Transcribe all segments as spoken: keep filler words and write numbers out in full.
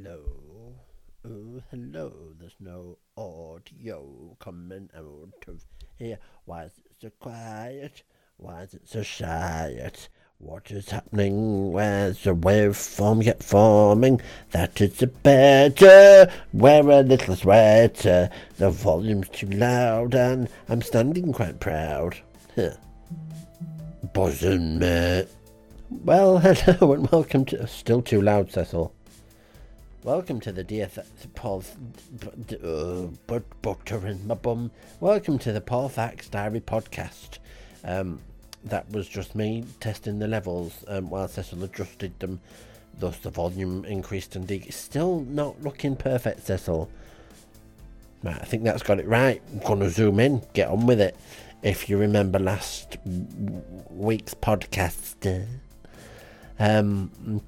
hello. Oh, hello. There's no audio coming out of here. Why is it so quiet? Why is it so shy? What is happening? Where's the waveform get forming? That is the better. Wear a little sweater. The volume's too loud and I'm standing quite proud. Huh. Buzzing, mate. Well, hello and welcome to... Still too loud, Cecil. Welcome to the Dear Th- Paul's... Uh, but butter in my bum. Welcome to the Paul Thax Diary podcast. Um, that was just me testing the levels um, while Cecil adjusted them. Thus the volume increased and de- still not looking perfect, Cecil. Right, I think that's got it right. I'm going to zoom in. Get on with it. If you remember last w- week's podcast... Uh, um...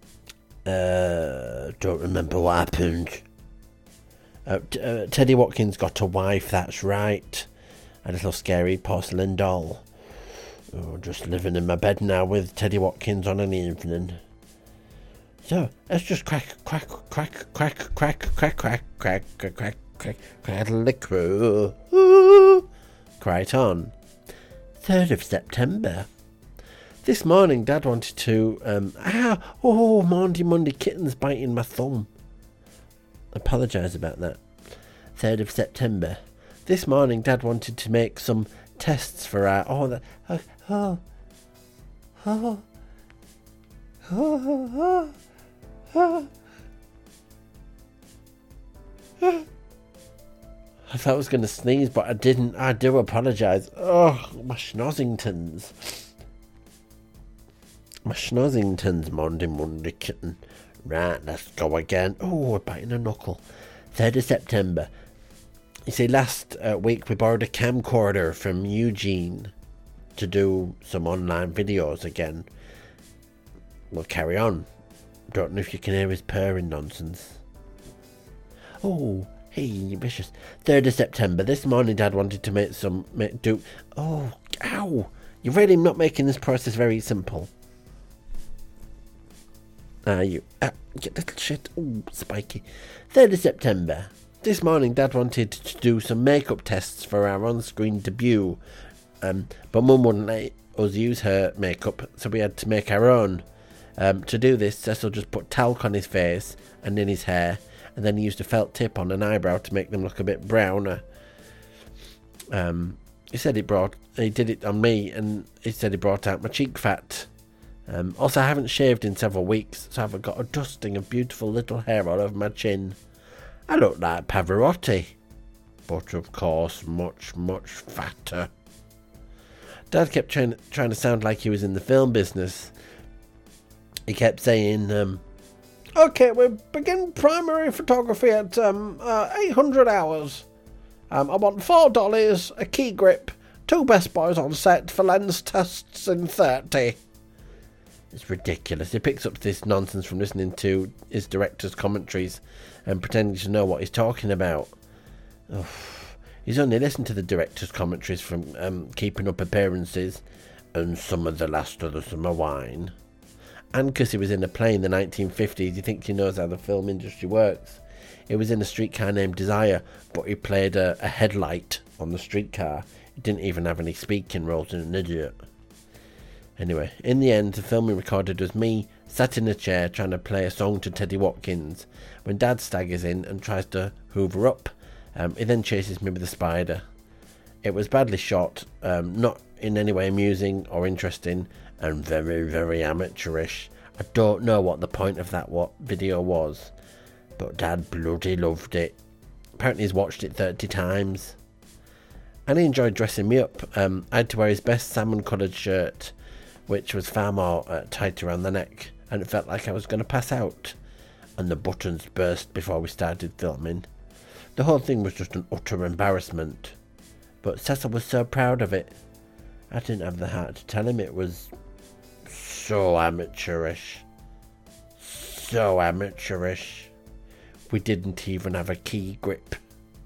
Uh, don't remember what happened. Uh, t- uh, Teddy Watkins got a wife, that's right. A little scary porcelain doll. Oh, just living in my bed now with Teddy Watkins on an evening. So, let's just crack, crack, crack, crack, crack, crack, crack, crack, crack, crack, crack, crackle the crew. Ooh. Cry it on. third of September. This morning, Dad wanted to, um, ah, oh, Monday, Monday, kitten's biting my thumb. Apologise about that. third of September. This morning, Dad wanted to make some tests for our, oh, the, oh, oh, oh, oh, oh, oh. I thought I was going to sneeze, but I didn't. I do apologise. Oh, my schnozzingtons. My schnozzingtons, Monday, Monday, kitten. Right, let's go again. Oh, we're biting a knuckle. third of September. You see, last uh, week we borrowed a camcorder from Eugene to do some online videos again. We'll carry on. Don't know if you can hear his purring nonsense. Oh, hey, you vicious. third of September. This morning Dad wanted to make some... Make, do. Oh, ow. You're really not making this process very simple. Ah, you ah, get little shit. Ooh, spiky. third of September. This morning, Dad wanted to do some makeup tests for our on-screen debut, um, but Mum wouldn't let us use her makeup, so we had to make our own. Um, to do this, Cecil just put talc on his face and in his hair, and then he used a felt tip on an eyebrow to make them look a bit browner. Um, he said it brought. He did it on me, and he said it brought out my cheek fat. Um, also, I haven't shaved in several weeks, so I've got a dusting of beautiful little hair all over my chin. I look like Pavarotti, but of course much, much fatter. Dad kept trying, trying to sound like he was in the film business. He kept saying, um, OK, we begin primary photography at um, uh, eight hundred hours. Um, I want four dollies, a key grip, two best boys on set for lens tests in thirty. It's ridiculous. He picks up this nonsense from listening to his director's commentaries and pretending to know what he's talking about. Oh, he's only listened to the director's commentaries from um, Keeping Up Appearances and Some of the Last of the Summer Wine. And because he was in a play in the nineteen fifties, he thinks he knows how the film industry works. He was in a streetcar named Desire, but he played a, a headlight on the streetcar. He didn't even have any speaking roles in an idiot. Anyway, in the end, the film we recorded was me, sat in a chair trying to play a song to Teddy Watkins, when Dad staggers in and tries to hoover up. Um, he then chases me with a spider. It was badly shot, um, not in any way amusing or interesting, and very, very amateurish. I don't know what the point of that what video was, but Dad bloody loved it. Apparently he's watched it thirty times. And he enjoyed dressing me up. Um, I had to wear his best salmon-coloured shirt, which was far more uh, tight around the neck, and it felt like I was going to pass out, and the buttons burst before we started filming. The whole thing was just an utter embarrassment, but Cecil was so proud of it. I didn't have the heart to tell him it was so amateurish, so amateurish. We didn't even have a key grip.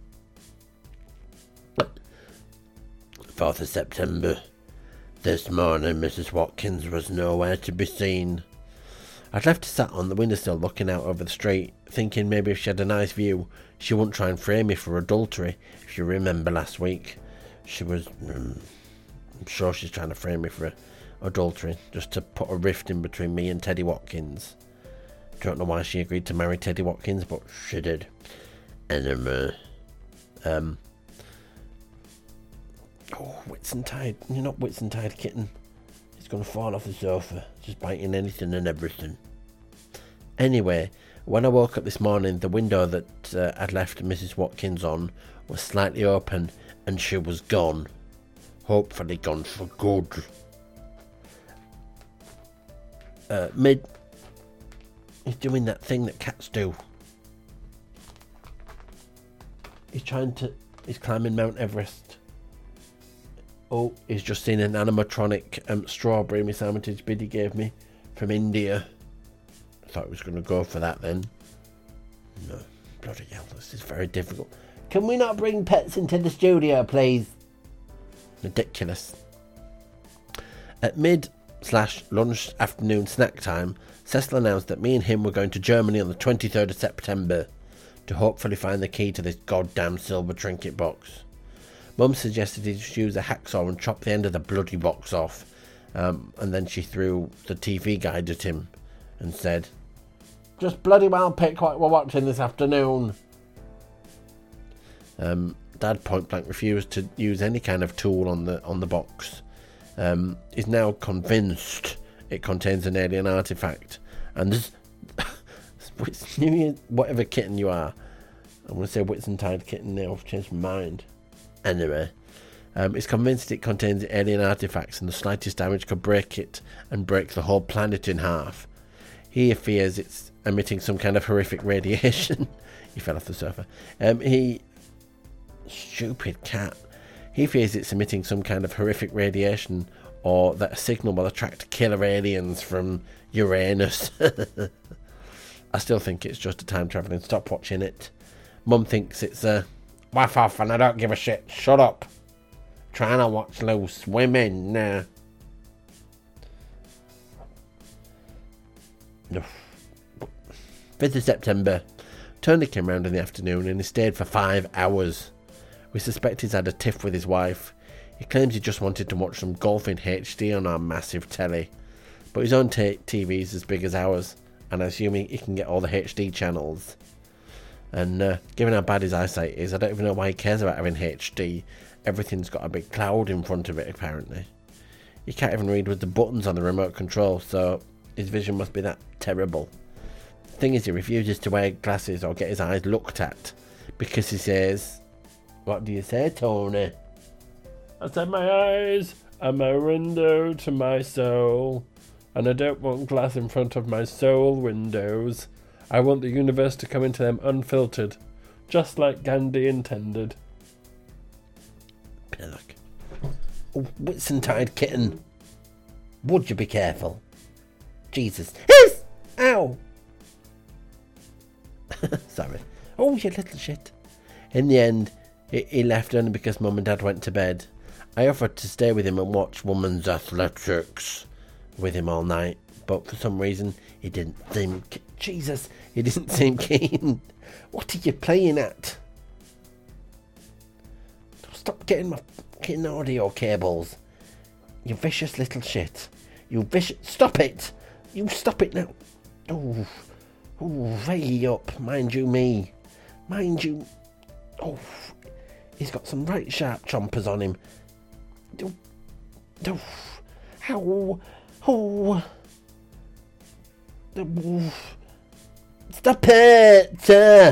fourth of September. This morning, Missus Watkins was nowhere to be seen. I'd left her sat on the windowsill looking out over the street, thinking maybe if she had a nice view, she wouldn't try and frame me for adultery. If you remember last week, she was... Um, I'm sure she's trying to frame me for adultery, just to put a rift in between me and Teddy Watkins. Don't know why she agreed to marry Teddy Watkins, but she did. Anyway, um... Oh, Whitsuntide. You're not Whitsuntide kitten. It's going to fall off the sofa, just biting anything and everything. Anyway, when I woke up this morning, the window that uh, I'd left Missus Watkins on was slightly open, and she was gone. Hopefully gone for good. Uh, Mid... He's doing that thing that cats do. He's trying to... He's climbing Mount Everest. Oh, he's just seen an animatronic um, strawberry Miss Armitage Biddy gave me from India. I thought he was going to go for that then. No, bloody hell, this is very difficult. Can we not bring pets into the studio, please? Ridiculous. At mid slash lunch afternoon snack time, Cecil announced that me and him were going to Germany on the twenty-third of September to hopefully find the key to this goddamn silver trinket box. Mum suggested he just use a hacksaw and chop the end of the bloody box off, um, and then she threw the T V guide at him and said, "Just bloody well pick what we're watching this afternoon." Um, Dad point blank refused to use any kind of tool on the on the box. Um, he's now convinced it contains an alien artifact, and this whatever kitten you are, I'm going to say Whitsuntide kitten now. I've changed my mind. Anyway, um, he's convinced it contains alien artifacts, and the slightest damage could break it and break the whole planet in half. He fears it's emitting some kind of horrific radiation. He fell off the sofa. Um, he Stupid cat. He fears it's emitting some kind of horrific radiation, or that a signal will attract killer aliens from Uranus. I still think it's just a time travelling stopwatch in it. Mum thinks it's a waff off and I don't give a shit. Shut up. Trying to watch Loose Women now. No. fifth of September. Tony came round in the afternoon and he stayed for five hours. We suspect he's had a tiff with his wife. He claims he just wanted to watch some golf in H D on our massive telly. But his own t- T V's as big as ours, and I'm assuming he can get all the H D channels. And uh, given how bad his eyesight is, I don't even know why he cares about having H D. Everything's got a big cloud in front of it, apparently. He can't even read with the buttons on the remote control, so his vision must be that terrible. The thing is, he refuses to wear glasses or get his eyes looked at, because he says... What do you say, Tony? I said my eyes are my window to my soul, and I don't want glass in front of my soul windows. I want the universe to come into them unfiltered, just like Gandhi intended. Pillock. Oh, Whitsuntide kitten. Would you be careful? Jesus. Hiss! Ow! Sorry. Oh, you little shit. In the end, he, he left only because Mum and Dad went to bed. I offered to stay with him and watch Women's Athletics with him all night, but for some reason he didn't seem... Jesus, he didn't seem keen. What are you playing at? Stop getting my fucking audio cables. You vicious little shit. You vicious... Stop it! You stop it now. Oh, oh, way up. Mind you me. Mind you... Oh, he's got some right sharp chompers on him. Oh, oh, how... Oh... Oh, stop it! Uh,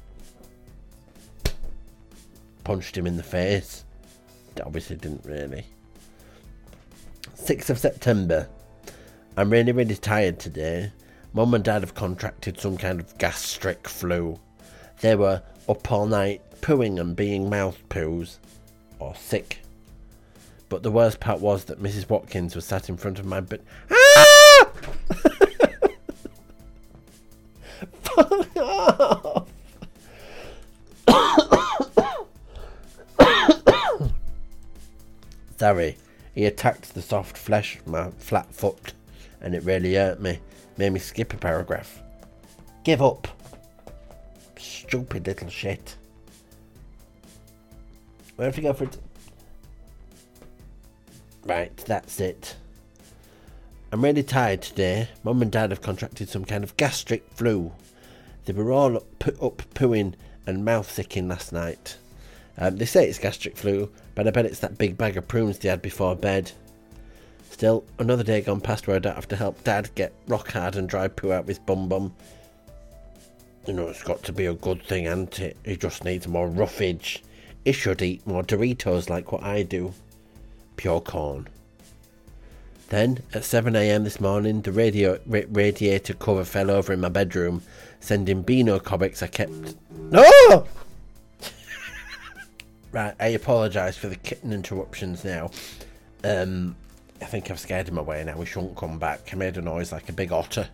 punched him in the face. Obviously didn't really. sixth of September. I'm really, really tired today. Mum and Dad have contracted some kind of gastric flu. They were up all night pooing and being mouth poos. Or sick. But the worst part was that Missus Watkins was sat in front of my bed. Ah! Fuck off! Sorry, he attacked the soft flesh of my flat foot, and it really hurt me. made me skip a paragraph. Give up. Stupid little shit. We have to go for it. Right, that's it. I'm really tired today. Mum and Dad have contracted some kind of gastric flu. They were all up, up pooing and mouth sicking last night. Um, they say it's gastric flu, but I bet it's that big bag of prunes they had before bed. Still, another day gone past where I don't have to help Dad get rock hard and dry poo out of his bum bum. You know, it's got to be a good thing, hasn't it? He just needs more roughage. He should eat more Doritos like what I do. Pure corn. Then, at seven a.m. this morning, the radio ra- radiator cover fell over in my bedroom, sending Beano comics I kept... No! Right, I apologise for the kitten interruptions now. Um, I think I've scared him away now. He shouldn't come back. I made a noise like a big otter.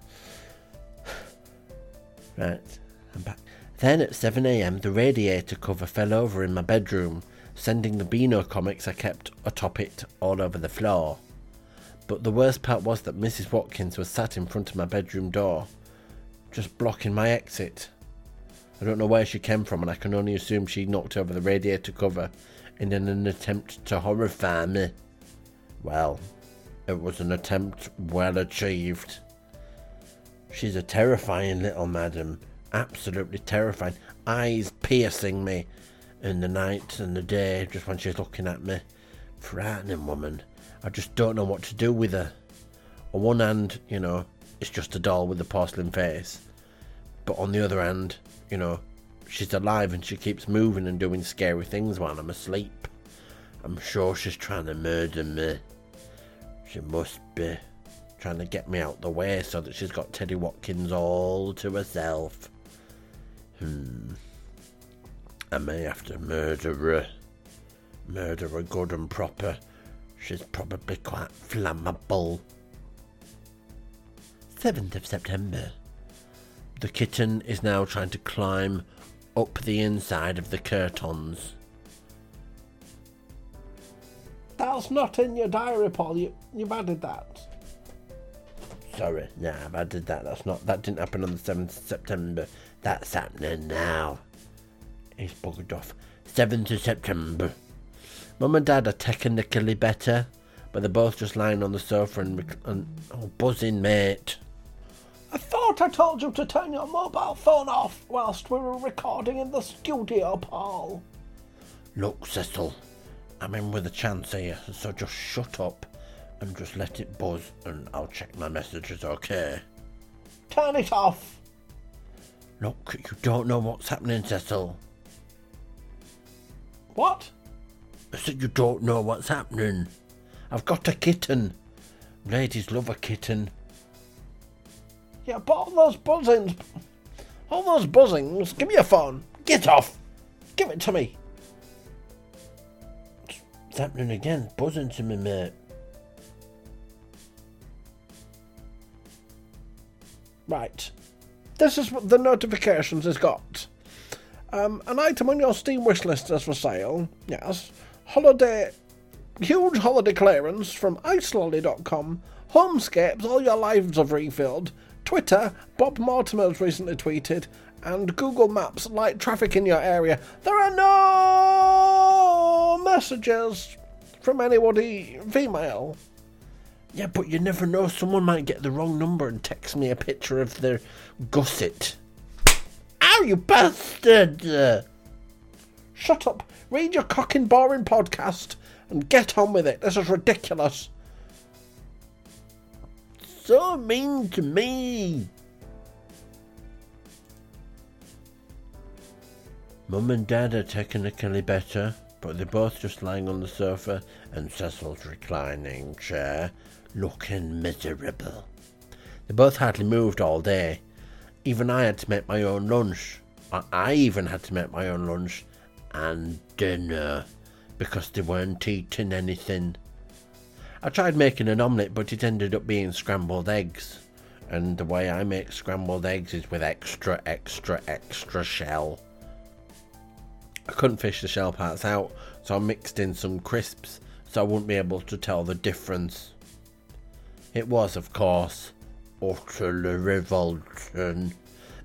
Right, I'm back. Then, at seven a.m, the radiator cover fell over in my bedroom, sending the Beano comics I kept atop it all over the floor. But the worst part was that Missus Watkins was sat in front of my bedroom door, just blocking my exit. I don't know where she came from, and I can only assume she knocked over the radiator cover in an attempt to horrify me. Well, it was an attempt well achieved. She's a terrifying little madam, absolutely terrifying, eyes piercing me in the night and the day just when she's looking at me. Frightening woman. I just don't know what to do with her. On one hand, you know, it's just a doll with a porcelain face. But on the other hand, you know, she's alive and she keeps moving and doing scary things while I'm asleep. I'm sure she's trying to murder me. She must be trying to get me out the way so that she's got Teddy Watkins all to herself. Hmm. I may have to murder her. Murder her good and proper. She's probably quite flammable. seventh of September. The kitten is now trying to climb up the inside of the curtains. That's not in your diary, Paul. You, you've added that. Sorry, nah, I've added that. That's not. That didn't happen on the seventh of September. That's happening now. He's buggered off. seventh of September. Mum and Dad are technically better, but they're both just lying on the sofa and, and oh, buzzing, mate. I thought I told you to turn your mobile phone off whilst we were recording in the studio, Paul. Look, Cecil, I'm in with a chance here, so just shut up and just let it buzz and I'll check my messages, okay? Turn it off. Look, you don't know what's happening, Cecil. What? I said you don't know what's happening. I've got a kitten. Ladies love a kitten. Yeah, but all those buzzings... All those buzzings... Give me your phone. Get off. Give it to me. It's happening again. Buzzing to me, mate. Right. This is what the notifications has got. Um, an item on your Steam wish list is for sale. Yes. Holiday... Huge holiday clearance from ice lolly dot com. Homescapes, all your lives have refilled. Twitter, Bob Mortimer's recently tweeted. And Google Maps, light traffic in your area. There are no messages from anybody female. Yeah, but you never know. Someone might get the wrong number and text me a picture of their gusset. Ow, you bastard! Shut up. Read your cocking boring podcast and get on with it. This is ridiculous. So mean to me. Mum and Dad are technically better, but they're both just lying on the sofa and Cecil's reclining chair, looking miserable. They both hardly moved all day. Even I had to make my own lunch. I even had to make my own lunch and dinner because they weren't eating anything. I tried making an omelette, but it ended up being scrambled eggs. And the way I make scrambled eggs is with extra, extra, extra shell. I couldn't fish the shell parts out, so I mixed in some crisps so I wouldn't be able to tell the difference. It was, of course, utterly revolting.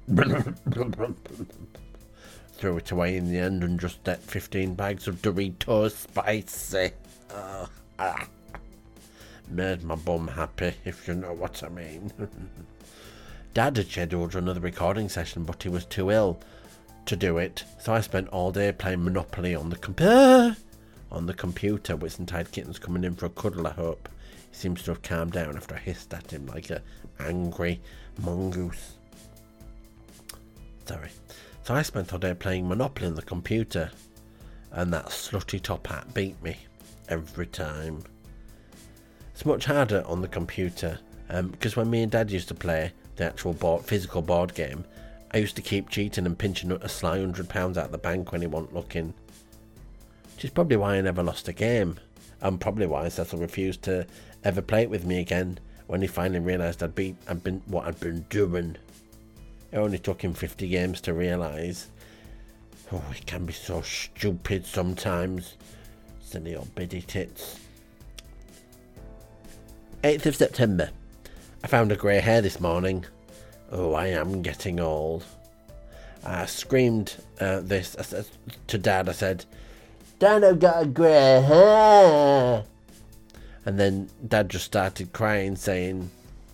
Threw it away in the end and just ate fifteen bags of Doritos spicy. Uh, ah. Made my bum happy, if you know what I mean. Dad had scheduled another recording session, but he was too ill to do it, so I spent all day playing Monopoly on the computer. On the computer, Whitsuntide Kitten's coming in for a cuddle, I hope. He seems to have calmed down after I hissed at him like a angry mongoose. Sorry. So I spent all day playing Monopoly on the computer, and that slutty top hat beat me every time. It's much harder on the computer, um, because when me and Dad used to play the actual board, physical board game, I used to keep cheating and pinching a sly hundred pounds out of the bank when he wasn't looking. Which is probably why I never lost a game, and probably why Cecil refused to ever play it with me again when he finally realised I'd been, I'd been what I'd been doing. It only took him fifty games to realise. Oh, he can be so stupid sometimes. Silly old biddy tits. eighth of September. I found a grey hair this morning. Oh, I am getting old. I screamed uh, this I said, to Dad. I said, Dad, I've got a grey hair. And then Dad just started crying, saying,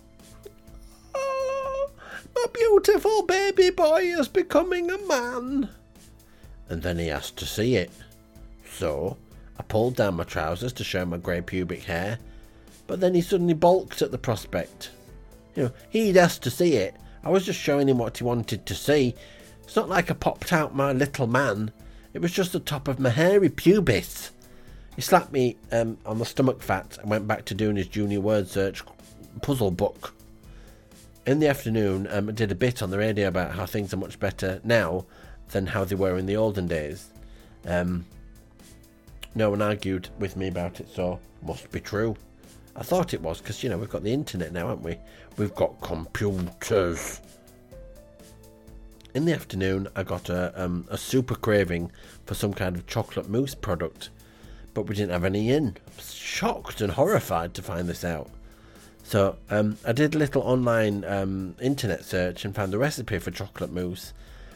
Oh, my beautiful baby boy is becoming a man. And then he asked to see it. So I pulled down my trousers to show my grey pubic hair, but then he suddenly balked at the prospect. You know, he'd asked to see it. I was just showing him what he wanted to see. It's not like I popped out my little man. It was just the top of my hairy pubis. He slapped me um, on the stomach fat and went back to doing his junior word search puzzle book. In the afternoon, um, I did a bit on the radio about how things are much better now than how they were in the olden days. Um, no one argued with me about it, so must be true. I thought it was, because, you know, we've got the internet now, haven't we? We've got computers. In the afternoon, I got a, um, a super craving for some kind of chocolate mousse product, but we didn't have any in. I was shocked and horrified to find this out. So um, I did a little online um, internet search and found the recipe for chocolate mousse.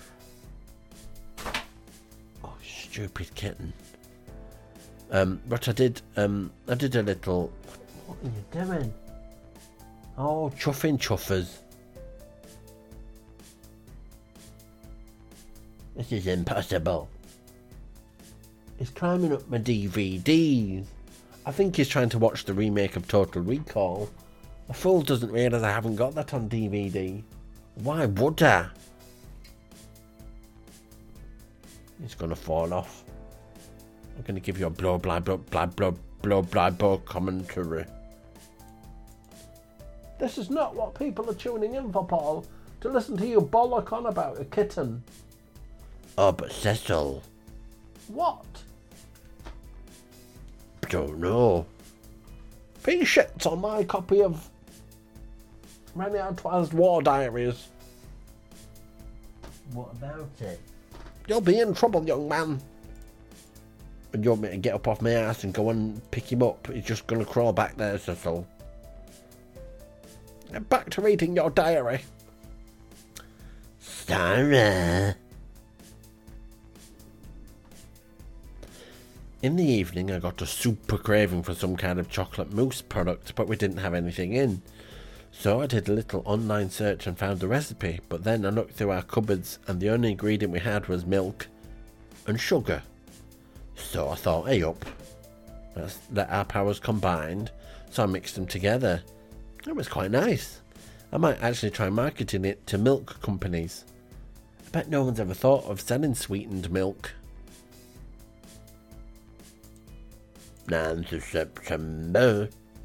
Oh, stupid kitten. Um, but I did, um, I did a little... What are you doing? Oh, chuffing chuffers. This is impossible. He's climbing up my D V Ds. I think he's trying to watch the remake of Total Recall. A fool doesn't realise I haven't got that on D V D. Why would I? It's going to fall off. I'm going to give you a blow, blah, blah, blah, blah, blah, blah, blah commentary. This is not what people are tuning in for, Paul. To listen to you bollock on about a kitten. Oh, but Cecil. What? Don't know. He shits on my copy of Rene Artois' War Diaries. What about it? You'll be in trouble, young man. And you want me to get up off my ass and go and pick him up? He's just going to crawl back there, Cecil. Back to reading your diary. Sarah. In the evening, I got a super craving for some kind of chocolate mousse product, but we didn't have anything in. So I did a little online search and found the recipe, but then I looked through our cupboards and the only ingredient we had was milk and sugar. So I thought, hey up, let's let our powers combined. So I mixed them together. It was quite nice. I might actually try marketing it to milk companies. I bet no one's ever thought of selling sweetened milk. ninth of September.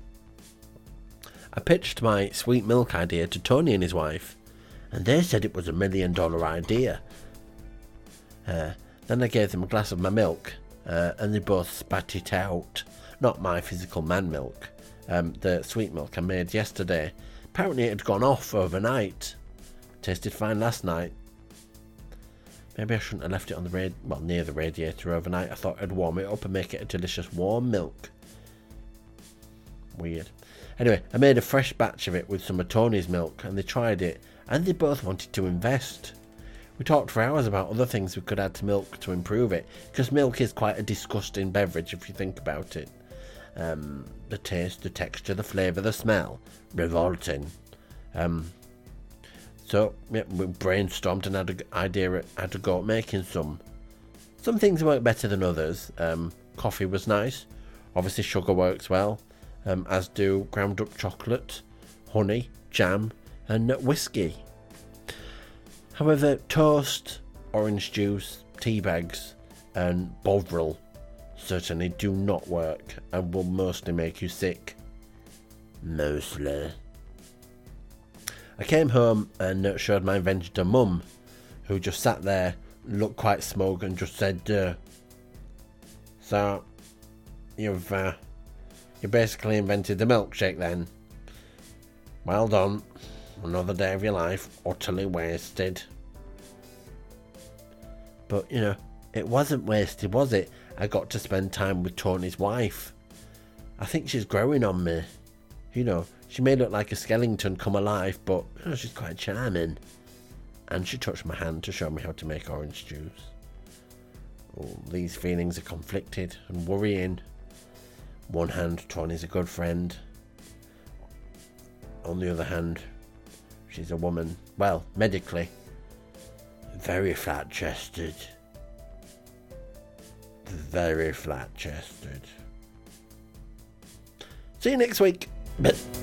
I pitched my sweet milk idea to Tony and his wife, and they said it was a million dollar idea. Uh, then I gave them a glass of my milk, uh, and they both spat it out. Not my physical man milk, um, the sweet milk I made yesterday. Apparently it had gone off overnight. Tasted fine last night. Maybe I shouldn't have left it on the rad- well near the radiator overnight. I thought I'd warm it up and make it a delicious warm milk. Weird. Anyway, I made a fresh batch of it with some of Tony's milk, and they tried it, and they both wanted to invest. We talked for hours about other things we could add to milk to improve it, because milk is quite a disgusting beverage if you think about it. Um, the taste, the texture, the flavour, the smell, revolting. Um, so yeah, we brainstormed and had an idea, had to go at making some. Some things work better than others. Um, coffee was nice. Obviously sugar works well, um, as do ground up chocolate, honey, jam and whiskey. However, toast, orange juice, tea bags and Bovril certainly do not work and will mostly make you sick. Mostly. I came home and showed my invention to Mum, who just sat there, looked quite smug and just said, uh, so, you've, uh, you basically invented the milkshake then. Well done. Another day of your life utterly wasted. But, you know, it wasn't wasted, was it? I got to spend time with Tony's wife. I think she's growing on me. You know, she may look like a skeleton come alive, but you know, she's quite charming. And she touched my hand to show me how to make orange juice. Oh, these feelings are conflicted and worrying. One hand, Tony's a good friend. On the other hand, she's a woman. Well, medically, very flat-chested. Very flat-chested. See you next week.